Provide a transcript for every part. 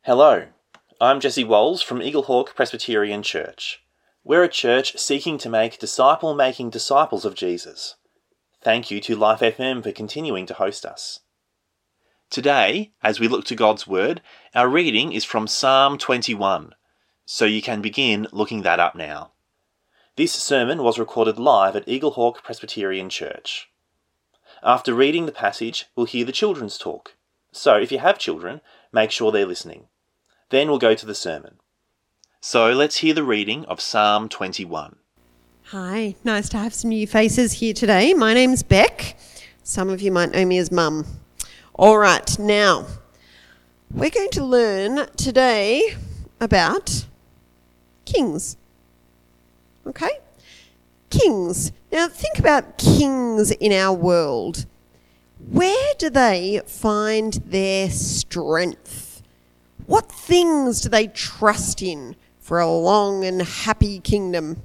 Hello, I'm Jesse Walls from Eaglehawk Presbyterian Church. We're a church seeking to make disciple-making disciples of Jesus. Thank you to Life FM for continuing to host us. Today, as we look to God's Word, our reading is from Psalm 21, so you can begin looking that up now. This sermon was recorded live at Eaglehawk Presbyterian Church. After reading the passage, we'll hear the children's talk. So if you have children, make sure they're listening. Then we'll go to the sermon. So let's hear the reading of Psalm 21. Hi, nice to have some new faces here today. My name's Beck. Some of you might know me as Mum. All right, now, we're going to learn today about kings. Okay? Kings. Now, think about kings in our world. Where do they find their strength? What things do they trust in for a long and happy kingdom?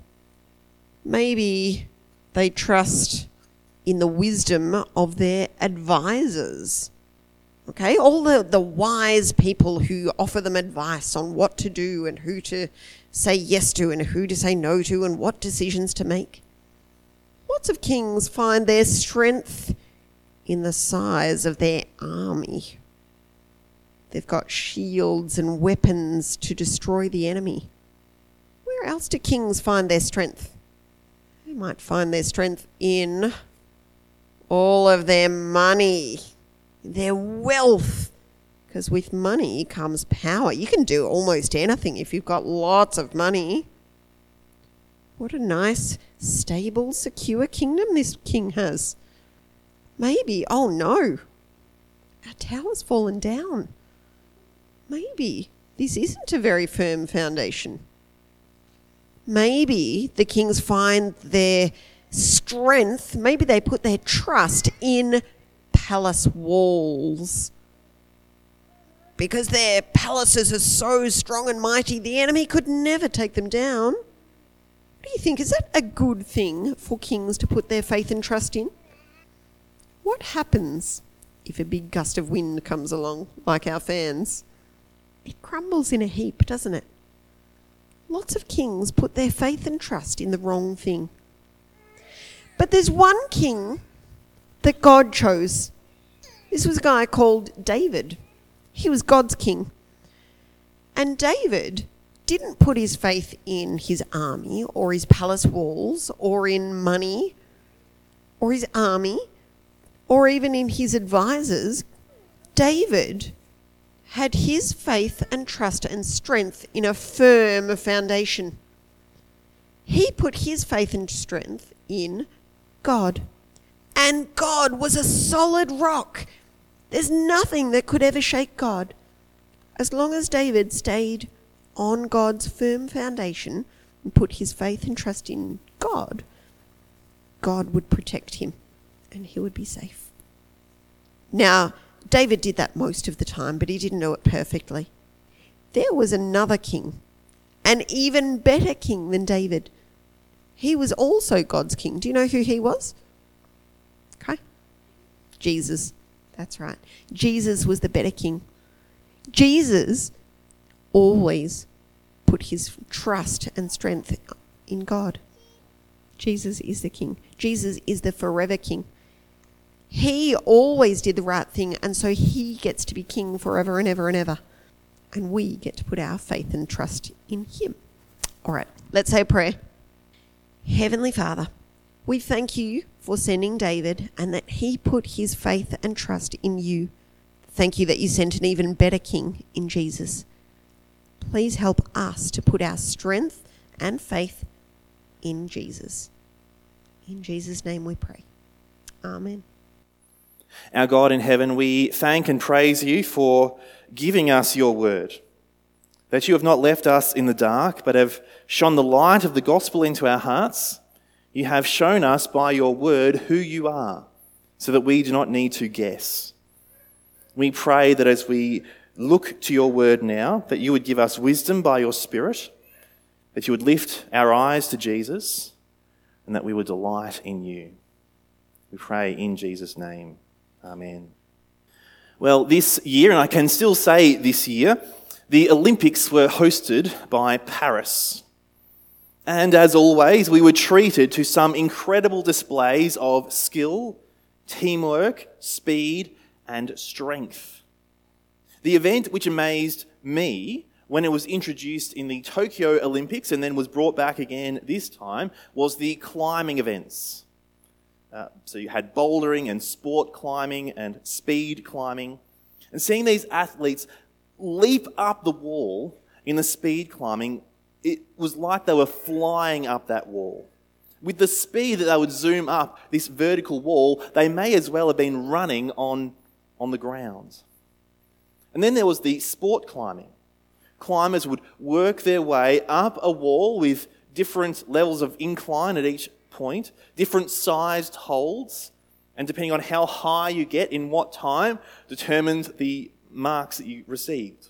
Maybe they trust in the wisdom of their advisors. Okay, all the wise people who offer them advice on what to do and who to say yes to and who to say no to and what decisions to make. Lots of kings find their strength in the size of their army. They've got shields and weapons to destroy the enemy. Where else do kings find their strength? They might find their strength in all of their money, their wealth. Because with money comes power. You can do almost anything if you've got lots of money. What a nice, stable, secure kingdom this king has. Maybe, oh no, our tower's fallen down. Maybe this isn't a very firm foundation. Maybe the kings find their strength, maybe they put their trust in palace walls. Because their palaces are so strong and mighty, the enemy could never take them down. What do you think? Is that a good thing for kings to put their faith and trust in? What happens if a big gust of wind comes along, like our fans? It crumbles in a heap, doesn't it? Lots of kings put their faith and trust in the wrong thing. But there's one king that God chose. This was a guy called David. He was God's king. And David didn't put his faith in his army or his palace walls or in money or his army or even in his advisors. David had his faith and trust and strength in a firm foundation. He put his faith and strength in God. And God was a solid rock. There's nothing that could ever shake God. As long as David stayed on God's firm foundation and put his faith and trust in God, God would protect him and he would be safe. Now, David did that most of the time, but he didn't know it perfectly. There was another king, an even better king than David. He was also God's king. Do you know who he was? Okay. Jesus. That's right. Jesus was the better king. Jesus always put his trust and strength in God. Jesus is the king. Jesus is the forever king. He always did the right thing, and so he gets to be king forever and ever and ever. And we get to put our faith and trust in him. All right, let's say a prayer. Heavenly Father, we thank you for sending David and that he put his faith and trust in you. Thank you that you sent an even better king in Jesus. Please help us to put our strength and faith in Jesus. In Jesus' name we pray. Amen. Our God in heaven, we thank and praise you for giving us your word, that you have not left us in the dark, but have shone the light of the gospel into our hearts. You have shown us by your word who you are, so that we do not need to guess. We pray that as we look to your word now, that you would give us wisdom by your Spirit, that you would lift our eyes to Jesus, and that we would delight in you. We pray in Jesus' name. Amen. Well, this year, and I can still say this year, The Olympics were hosted by Paris. And as always, we were treated to some incredible displays of skill, teamwork, speed, and strength. The event which amazed me when it was introduced in the Tokyo Olympics and then was brought back again this time was the climbing events. So you had bouldering and sport climbing and speed climbing. And seeing these athletes leap up the wall in the speed climbing, it was like they were flying up that wall. With the speed that they would zoom up this vertical wall, they may as well have been running on the ground. And then there was the sport climbing. Climbers would work their way up a wall with different levels of incline at each point, different sized holds, and depending on how high you get in what time determined the marks that you received.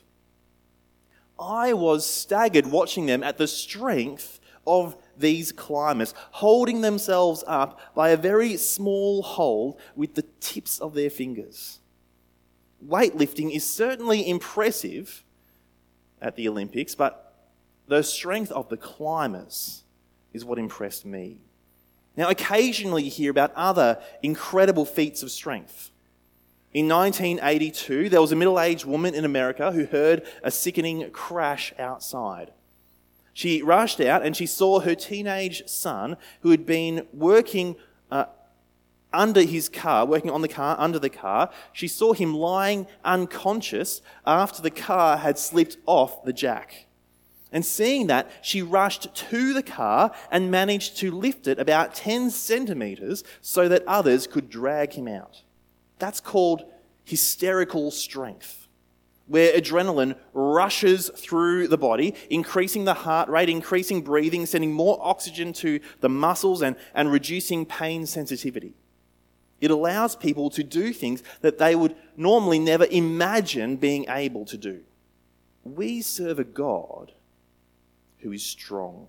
I was staggered watching them at the strength of these climbers, holding themselves up by a very small hold with the tips of their fingers. Weightlifting is certainly impressive at the Olympics, but the strength of the climbers is what impressed me. Now, occasionally you hear about other incredible feats of strength. In 1982, there was a middle-aged woman in America who heard a sickening crash outside. She rushed out and she saw her teenage son, who had been working under his car, working on the car, under the car. She saw him lying unconscious after the car had slipped off the jack. And seeing that, she rushed to the car and managed to lift it about 10 centimetres so that others could drag him out. That's called hysterical strength, where adrenaline rushes through the body, increasing the heart rate, increasing breathing, sending more oxygen to the muscles and reducing pain sensitivity. It allows people to do things that they would normally never imagine being able to do. We serve a God who is strong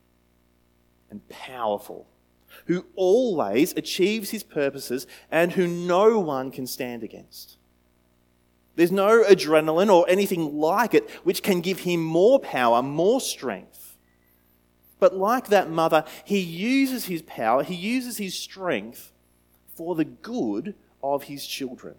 and powerful, who always achieves his purposes and who no one can stand against. There's no adrenaline or anything like it which can give him more power, more strength. But like that mother, he uses his power, he uses his strength for the good of his children.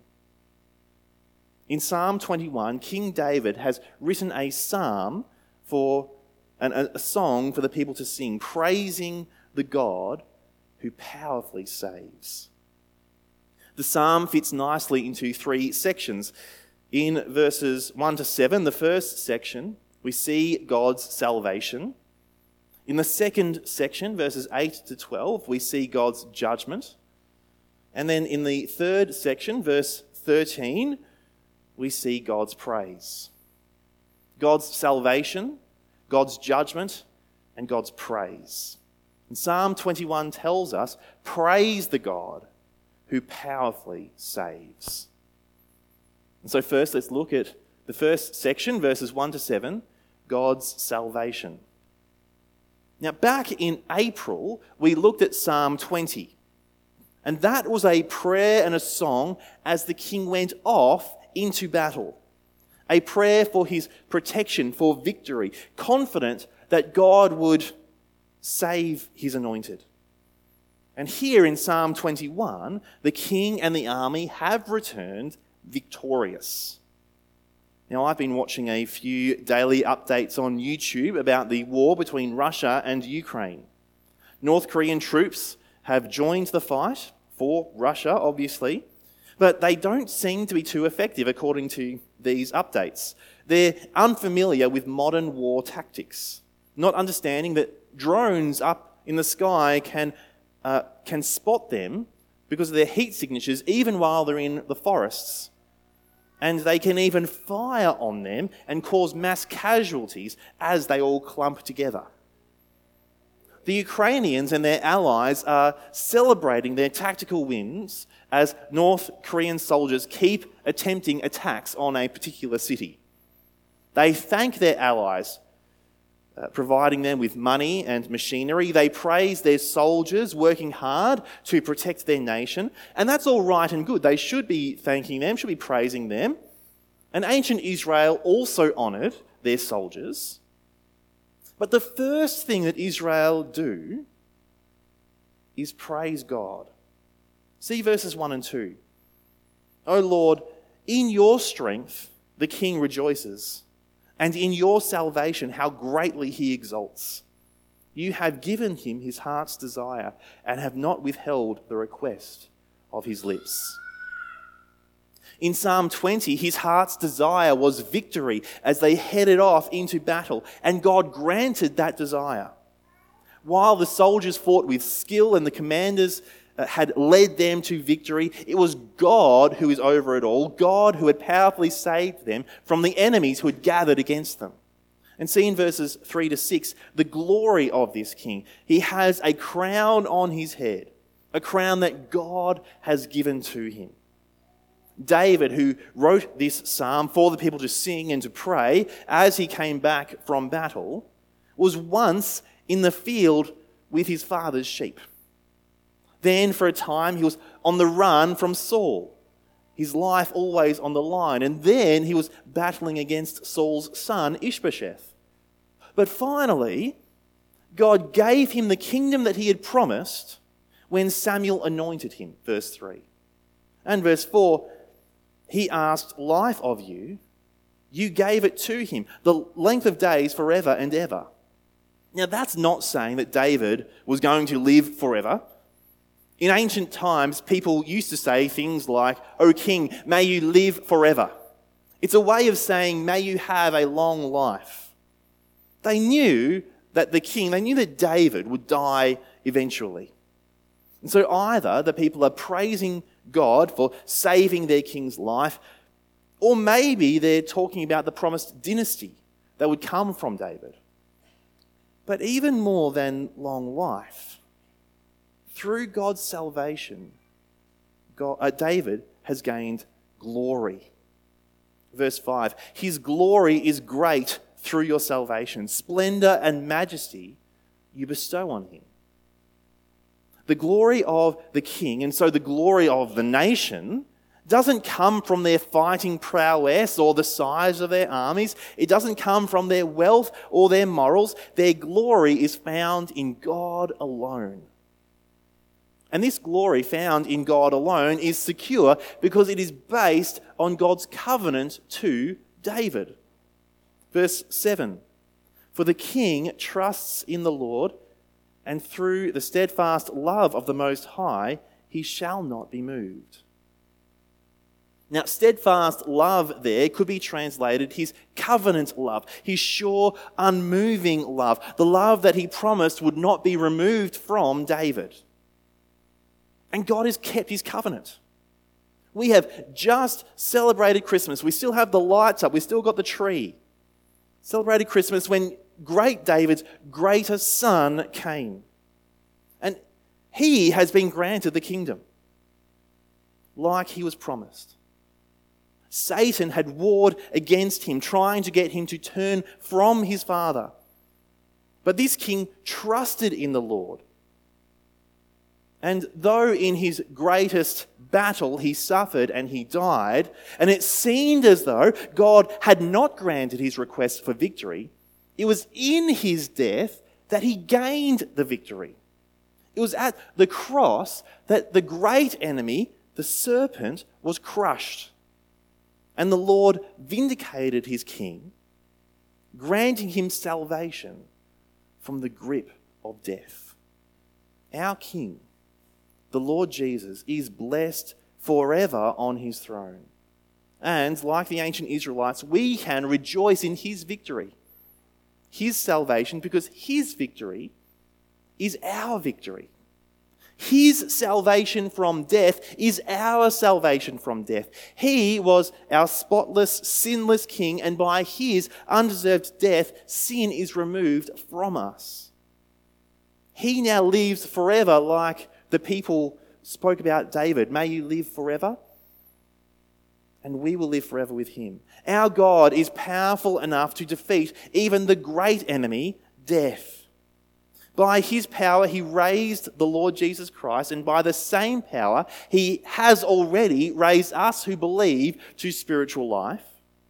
In Psalm 21, King David has written a psalm for a song for the people to sing, praising the God who powerfully saves. The psalm fits nicely into 3 sections. In verses 1 to 7, the first section, we see God's salvation. In the second section, verses 8 to 12, we see God's judgment. And then in the third section, verse 13, we see God's praise. God's salvation, God's judgment, and God's praise. And Psalm 21 tells us, praise the God who powerfully saves. And so first, let's look at the first section, verses 1 to 7, God's salvation. Now, back in April, we looked at Psalm 20. And that was a prayer and a song as the king went off into battle. A prayer for his protection, for victory, confident that God would save his anointed. And here in Psalm 21, the king and the army have returned victorious. Now, I've been watching a few daily updates on YouTube about the war between Russia and Ukraine. North Korean troops have joined the fight for Russia, obviously, but they don't seem to be too effective according to these updates. They're unfamiliar with modern war tactics, not understanding that drones up in the sky can spot them because of their heat signatures even while they're in the forests. And they can even fire on them and cause mass casualties as they all clump together. The Ukrainians and their allies are celebrating their tactical wins as North Korean soldiers keep attempting attacks on a particular city. They thank their allies, providing them with money and machinery. They praise their soldiers working hard to protect their nation. And that's all right and good. They should be thanking them, should be praising them. And ancient Israel also honoured their soldiers. But the first thing that Israel do is praise God. See verses 1 and 2. O Lord, in your strength the king rejoices, and in your salvation how greatly he exults. You have given him his heart's desire and have not withheld the request of his lips. In Psalm 20, his heart's desire was victory as they headed off into battle, and God granted that desire. While the soldiers fought with skill and the commanders had led them to victory, it was God who is over it all, God who had powerfully saved them from the enemies who had gathered against them. And see in verses 3 to 6, the glory of this king. He has a crown on his head, a crown that God has given to him. David, who wrote this psalm for the people to sing and to pray as he came back from battle, was once in the field with his father's sheep. Then for a time he was on the run from Saul, his life always on the line. And then he was battling against Saul's son, Ishbosheth. But finally, God gave him the kingdom that he had promised when Samuel anointed him, verse 3. And verse 4, he asked life of you. You gave it to him, the length of days forever and ever. Now that's not saying that David was going to live forever. In ancient times, people used to say things like, O king, may you live forever. It's a way of saying, may you have a long life. They knew that David would die eventually. And so either the people are praising God for saving their king's life, or maybe they're talking about the promised dynasty that would come from David. But even more than long life, through God's salvation, David has gained glory. Verse 5, his glory is great through your salvation. Splendor and majesty you bestow on him. The glory of the king, and so the glory of the nation, doesn't come from their fighting prowess or the size of their armies. It doesn't come from their wealth or their morals. Their glory is found in God alone. And this glory found in God alone is secure because it is based on God's covenant to David. Verse 7, for the king trusts in the Lord, and through the steadfast love of the Most High, he shall not be moved. Now, steadfast love there could be translated his covenant love, his sure, unmoving love, the love that he promised would not be removed from David. And God has kept his covenant. We have just celebrated Christmas. We still have the lights up. We still got the tree. Celebrated Christmas when great David's greater son came. And he has been granted the kingdom, like he was promised. Satan had warred against him, trying to get him to turn from his father. But this king trusted in the Lord. And though in his greatest battle he suffered and he died, and it seemed as though God had not granted his request for victory, it was in his death that he gained the victory. It was at the cross that the great enemy, the serpent, was crushed. And the Lord vindicated his king, granting him salvation from the grip of death. Our King, the Lord Jesus, is blessed forever on his throne. And like the ancient Israelites, we can rejoice in his victory, his salvation, because his victory is our victory. His salvation from death is our salvation from death. He was our spotless, sinless king, and by his undeserved death, sin is removed from us. He now lives forever, like the people spoke about David. May you live forever, and we will live forever with him. Our God is powerful enough to defeat even the great enemy, death. By his power, he raised the Lord Jesus Christ, and by the same power, he has already raised us who believe to spiritual life.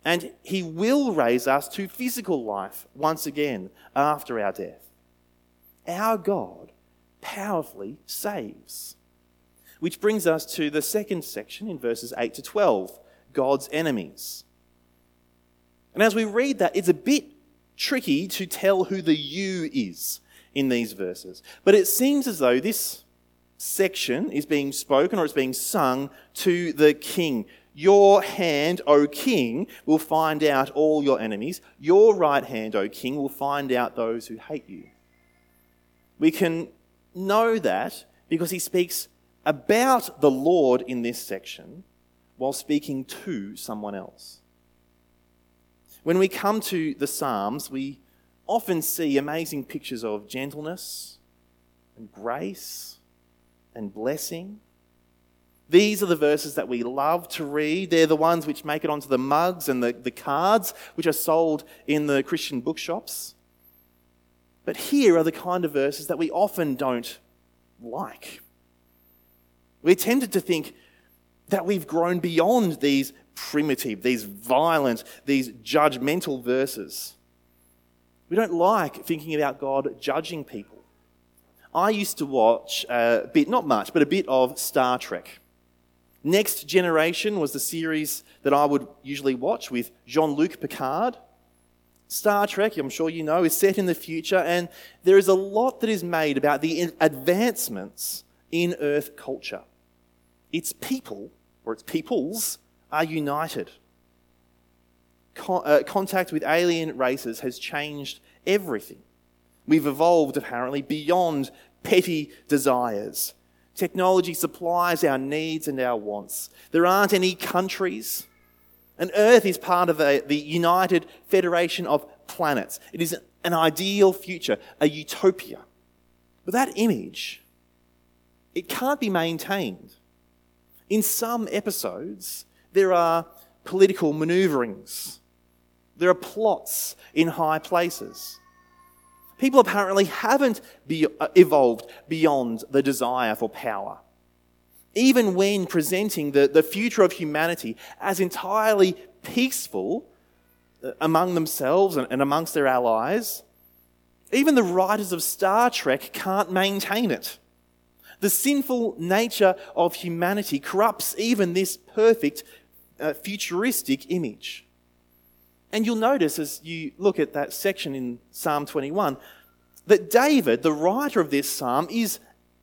And he will raise us to physical life once again after our death. Our God powerfully saves. Which brings us to the second section in verses 8 to 12, God's enemies. And as we read that, it's a bit tricky to tell who the you is in these verses. But it seems as though this section is being spoken or it's being sung to the king. Your hand, O king, will find out all your enemies. Your right hand, O king, will find out those who hate you. We can know that because he speaks about the Lord in this section while speaking to someone else. When we come to the Psalms, we often see amazing pictures of gentleness and grace and blessing. These are the verses that we love to read. They're the ones which make it onto the mugs and the cards which are sold in the Christian bookshops. But here are the kind of verses that we often don't like. We're tempted to think that we've grown beyond these primitive, these violent, these judgmental verses. We don't like thinking about God judging people. I used to watch a bit, not much, but a bit of Star Trek. Next Generation was the series that I would usually watch with Jean-Luc Picard. Star Trek, I'm sure you know, is set in the future, and there is a lot that is made about the advancements in Earth culture. Its people, or its peoples, are united. Contact with alien races has changed everything. We've evolved, apparently, beyond petty desires. Technology supplies our needs and our wants. There aren't any countries. And Earth is part of the United Federation of Planets. It is an ideal future, a utopia. But that image, it can't be maintained. In some episodes, there are political manoeuvrings. There are plots in high places. People apparently haven't evolved beyond the desire for power. Even when presenting the future of humanity as entirely peaceful among themselves and amongst their allies, even the writers of Star Trek can't maintain it. The sinful nature of humanity corrupts even this perfect futuristic image. And you'll notice as you look at that section in Psalm 21 that David, the writer of this psalm, is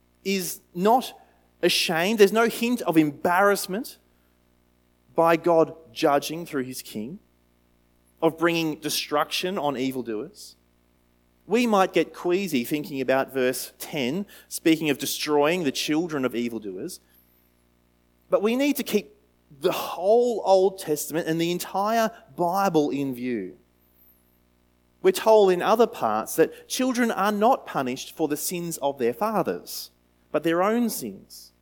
not ashamed. There's no hint of embarrassment by God judging through his king, of bringing destruction on evildoers. We might get queasy thinking about verse 10, speaking of destroying the children of evildoers. But we need to keep the whole Old Testament and the entire Bible in view. We're told in other parts that children are not punished for the sins of their fathers, but their own sins.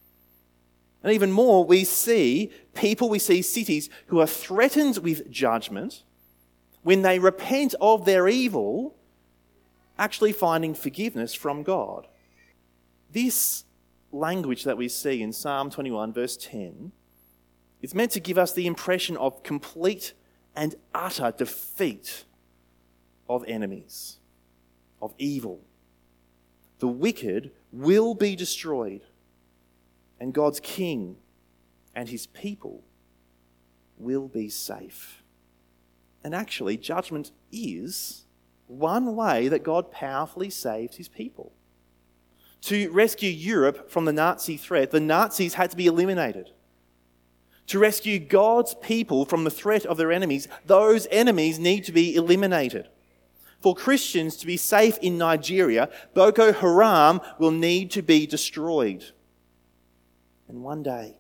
And even more, we see cities who are threatened with judgment when they repent of their evil, actually finding forgiveness from God. This language that we see in Psalm 21 verse 10 is meant to give us the impression of complete and utter defeat of enemies, of evil. The wicked will be destroyed, and God's king and his people will be safe. And actually, judgment is one way that God powerfully saved his people. To rescue Europe from the Nazi threat, the Nazis had to be eliminated. To rescue God's people from the threat of their enemies, those enemies need to be eliminated. For Christians to be safe in Nigeria, Boko Haram will need to be destroyed. And one day,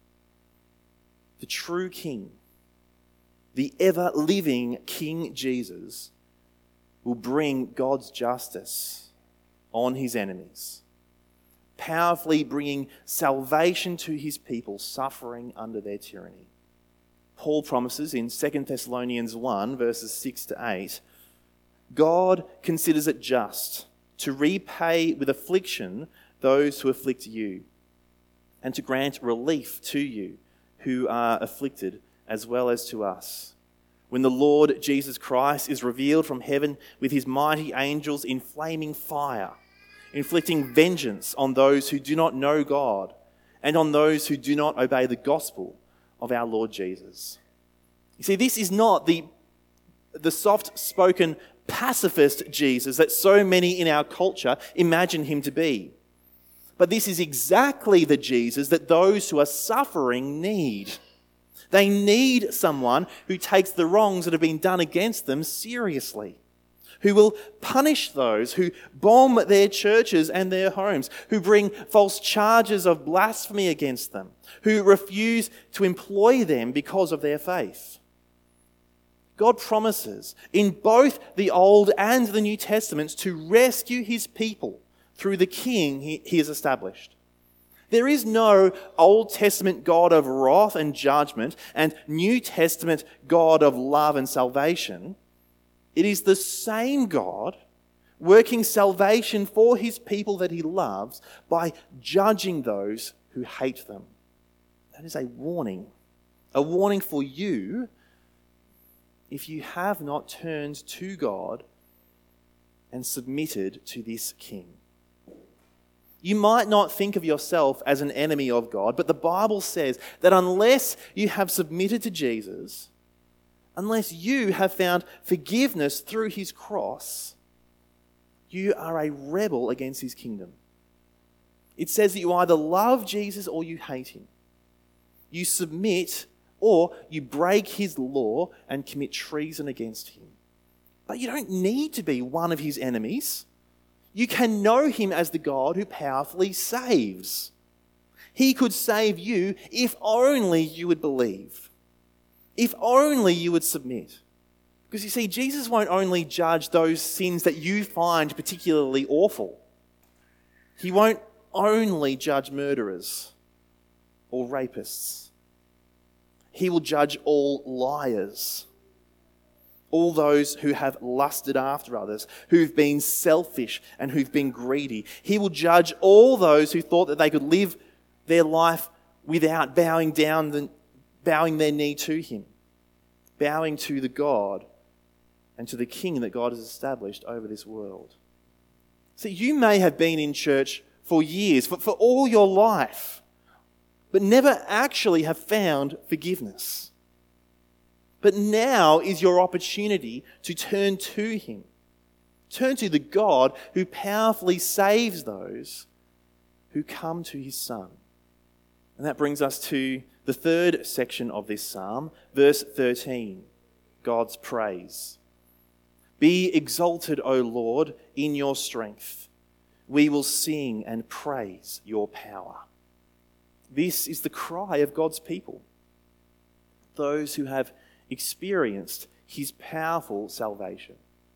the true King, the ever-living King Jesus, will bring God's justice on his enemies, powerfully bringing salvation to his people suffering under their tyranny. Paul promises in 2 Thessalonians 1, verses 6 to 8, God considers it just to repay with affliction those who afflict you, and to grant relief to you who are afflicted as well as to us when the Lord Jesus Christ is revealed from heaven with his mighty angels in flaming fire, inflicting vengeance on those who do not know God and on those who do not obey the gospel of our Lord Jesus. You see, this is not the soft-spoken pacifist Jesus that so many in our culture imagine him to be. But this is exactly the Jesus that those who are suffering need. They need someone who takes the wrongs that have been done against them seriously, who will punish those who bomb their churches and their homes, who bring false charges of blasphemy against them, who refuse to employ them because of their faith. God promises in both the Old and the New Testaments to rescue his people through the King he has established. There is no Old Testament God of wrath and judgment and New Testament God of love and salvation. It is the same God working salvation for his people that he loves by judging those who hate them. That is a warning for you if you have not turned to God and submitted to this King. You might not think of yourself as an enemy of God, but the Bible says that unless you have submitted to Jesus, unless you have found forgiveness through his cross, you are a rebel against his kingdom. It says that you either love Jesus or you hate him. You submit or you break his law and commit treason against him. But you don't need to be one of his enemies. You can know him as the God who powerfully saves. He could save you if only you would believe. If only you would submit. Because you see, Jesus won't only judge those sins that you find particularly awful. He won't only judge murderers or rapists. He will judge all liars. All those who have lusted after others, who've been selfish and who've been greedy. He will judge all those who thought that they could live their life without bowing their knee to him, bowing to the God and to the King that God has established over this world. See, you may have been in church for years, for all your life, but never actually have found forgiveness. But now is your opportunity to turn to him. Turn to the God who powerfully saves those who come to his Son. And that brings us to the third section of this psalm, verse 13, God's praise. Be exalted, O Lord, in your strength. We will sing and praise your power. This is the cry of God's people. Those who have experienced his powerful salvation.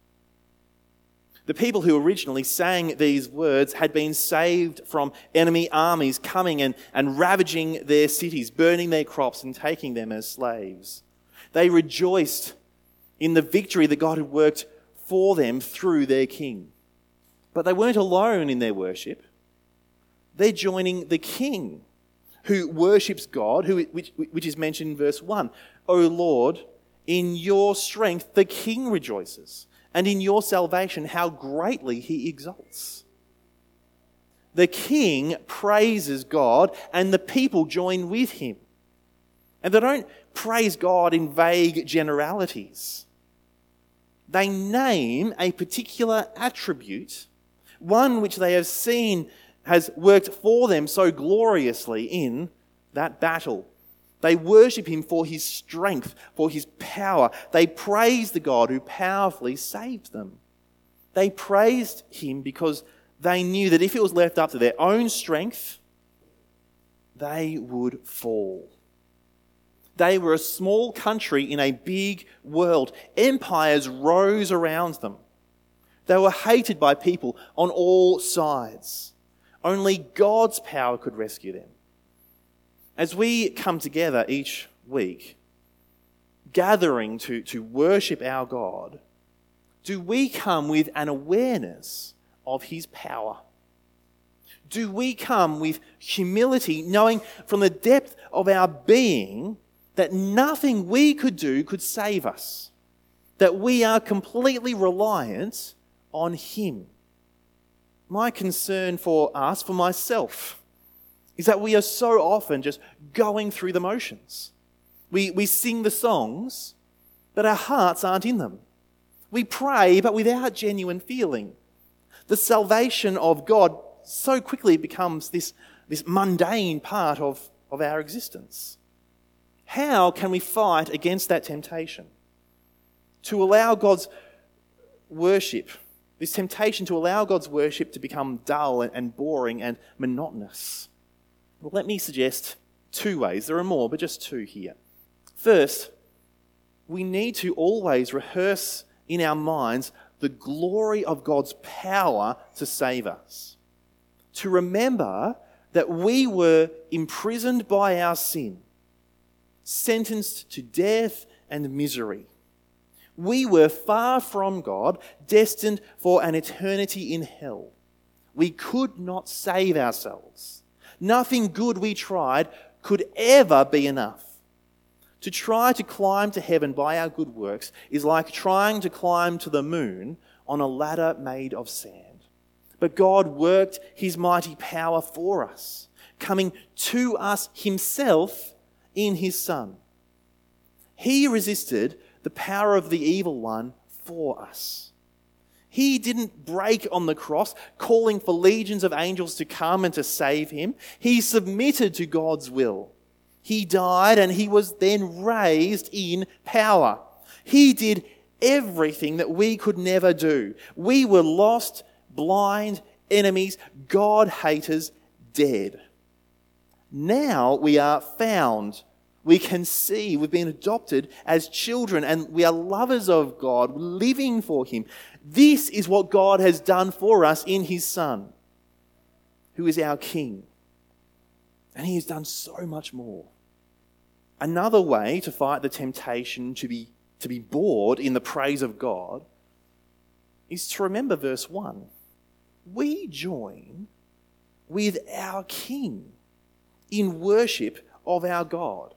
The people who originally sang these words had been saved from enemy armies coming and ravaging their cities, burning their crops and taking them as slaves. They rejoiced in the victory that God had worked for them through their King. But they weren't alone in their worship. They're joining the King who worships God, which is mentioned in verse 1. O Lord, in your strength the King rejoices, and in your salvation how greatly he exalts. The King praises God, and the people join with him. And they don't praise God in vague generalities. They name a particular attribute, one which they have seen has worked for them so gloriously in that battle. They worship him for his strength, for his power. They praise the God who powerfully saved them. They praised him because they knew that if it was left up to their own strength, they would fall. They were a small country in a big world. Empires rose around them. They were hated by people on all sides. Only God's power could rescue them. As we come together each week, gathering to worship our God, do we come with an awareness of his power? Do we come with humility, knowing from the depth of our being that nothing we could do could save us, that we are completely reliant on him. My concern for us, for myself, is that we are so often just going through the motions. We sing the songs, but our hearts aren't in them. We pray, but without genuine feeling. The salvation of God so quickly becomes this mundane part of our existence. How can we fight against that temptation? To allow God's worship, this temptation to allow God's worship to become dull and boring and monotonous. Well, let me suggest 2 ways. There are more, but just 2 here. First, we need to always rehearse in our minds the glory of God's power to save us. To remember that we were imprisoned by our sin, sentenced to death and misery. We were far from God, destined for an eternity in hell. We could not save ourselves. Nothing good we tried could ever be enough. To try to climb to heaven by our good works is like trying to climb to the moon on a ladder made of sand. But God worked his mighty power for us, coming to us himself in his Son. He resisted the power of the evil one for us. He didn't break on the cross, calling for legions of angels to come and to save him. He submitted to God's will. He died and he was then raised in power. He did everything that we could never do. We were lost, blind, enemies, God haters, dead. Now we are found. We can see we've been adopted as children and we are lovers of God, living for him. This is what God has done for us in his Son, who is our King. And he has done so much more. Another way to fight the temptation to be bored in the praise of God is to remember verse 1. We join with our King in worship of our God.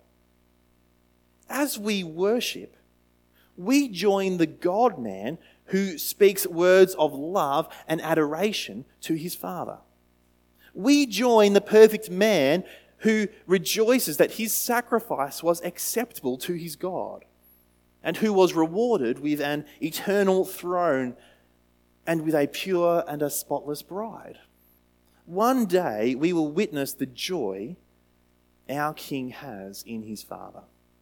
As we worship, we join the God-man who speaks words of love and adoration to his Father. We join the perfect man who rejoices that his sacrifice was acceptable to his God and who was rewarded with an eternal throne and with a pure and a spotless bride. One day we will witness the joy our King has in his Father.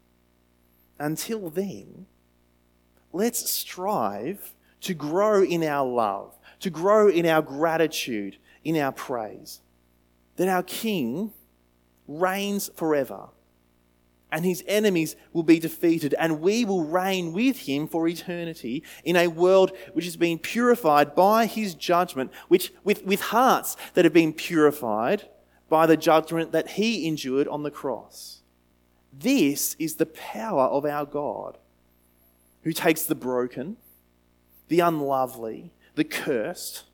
Until then, let's strive to grow in our love, to grow in our gratitude, in our praise, that our King reigns forever and his enemies will be defeated and we will reign with him for eternity in a world which has been purified by his judgment, which with hearts that have been purified by the judgment that he endured on the cross. This is the power of our God, who takes the broken, the unlovely, the cursed,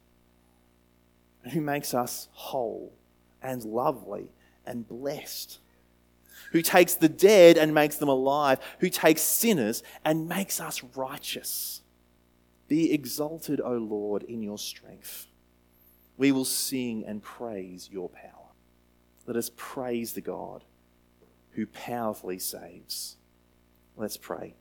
and who makes us whole and lovely and blessed, who takes the dead and makes them alive, who takes sinners and makes us righteous. Be exalted, O Lord, in your strength. We will sing and praise your power. Let us praise the God who powerfully saves. Let's pray.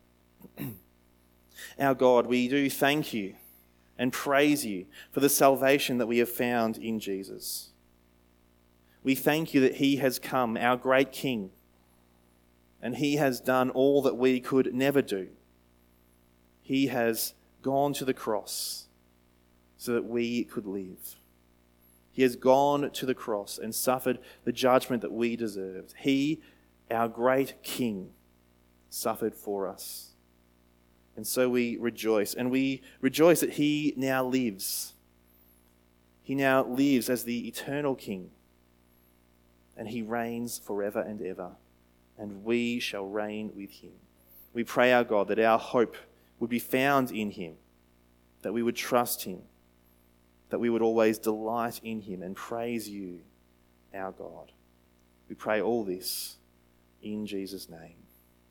Our God, we do thank you and praise you for the salvation that we have found in Jesus. We thank you that he has come, our great King, and he has done all that we could never do. He has gone to the cross so that we could live. He has gone to the cross and suffered the judgment that we deserved. He, our great King, suffered for us. And so we rejoice. And we rejoice that he now lives. He now lives as the eternal King. And he reigns forever and ever. And we shall reign with him. We pray, our God, that our hope would be found in him, that we would trust him, that we would always delight in him and praise you, our God. We pray all this in Jesus' name.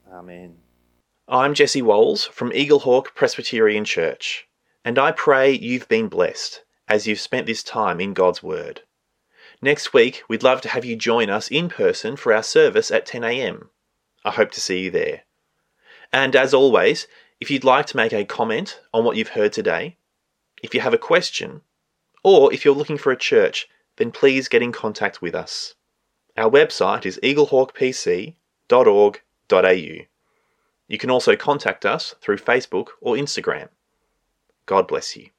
Amen. I'm Jesse Walls from Eaglehawk Presbyterian Church, and I pray you've been blessed as you've spent this time in God's Word. Next week, we'd love to have you join us in person for our service at 10 a.m. I hope to see you there. And as always, if you'd like to make a comment on what you've heard today, if you have a question, or if you're looking for a church, then please get in contact with us. Our website is eaglehawkpc.org.au. You can also contact us through Facebook or Instagram. God bless you.